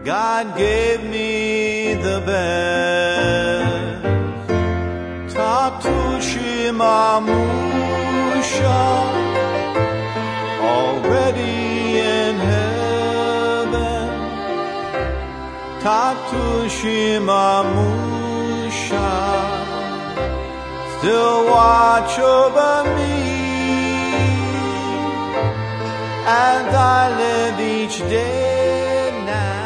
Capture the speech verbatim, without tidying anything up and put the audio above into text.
God gave me the best. Tatushima Musha, already in heaven. Tatushima Musha, still watch over me as I live each day now.